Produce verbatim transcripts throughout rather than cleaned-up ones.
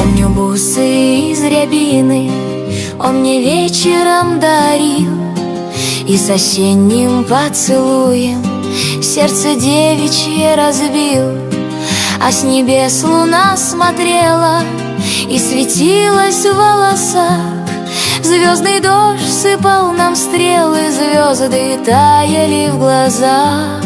Помню бусы из рябины он мне вечером дарил, и с осенним поцелуем сердце девичье разбил. А с небес луна смотрела и светилась в волосах, звездный дождь сыпал нам стрелы, звезды таяли в глазах.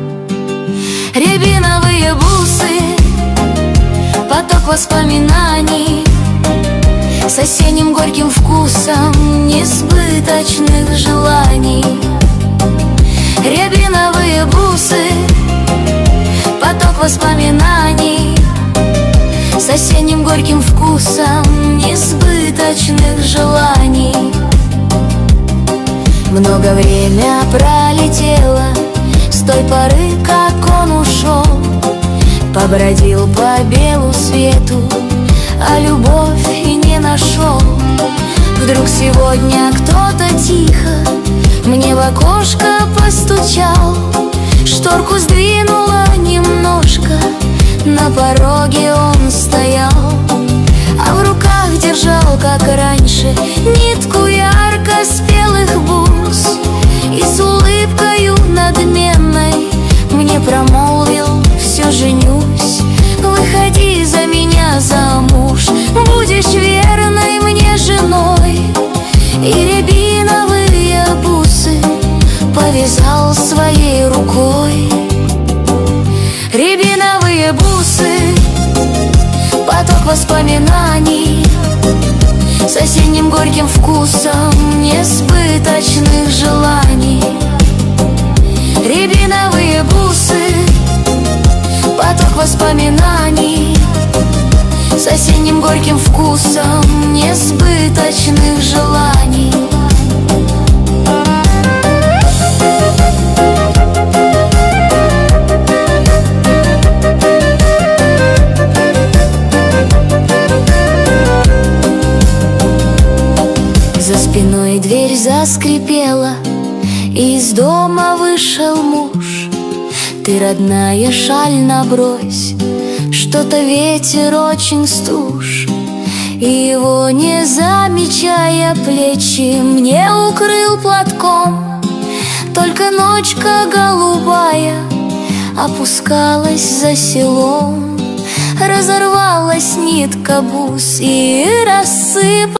Рябиновые бусы, поток воспоминаний с осенним горьким вкусом несбыточных желаний. Рябиновые бусы, поток воспоминаний с осенним горьким вкусом несбыточных желаний. Много время пролетело с той поры, как он ушел, побродил по белу свету, а любовь и не нашел. Вдруг сегодня кто-то тихо мне в окошко постучал, шторку сдвинула немножко, на пороге он стоял, а в руках держал, как раньше, нитку ярко спелых бус, и с улыбкою надменной мне промолвил: все женюсь, выходи за меня замуж, будешь верной мне женой. И рябиновые бусы повязал своей рукой. Рябиновые бусы, поток воспоминаний с осенним горьким вкусом несбыточных желаний. Рябиновые бусы, поток воспоминаний с осенним горьким вкусом несбыточных желаний. За спиной дверь заскрипела, и из дома вышел муж. Ты, родная, шаль набрось, что-то ветер очень стуж. И его, не замечая плечи, мне укрыл платком. Только ночка голубая опускалась за селом, разорвалась нитка бус и рассыпалась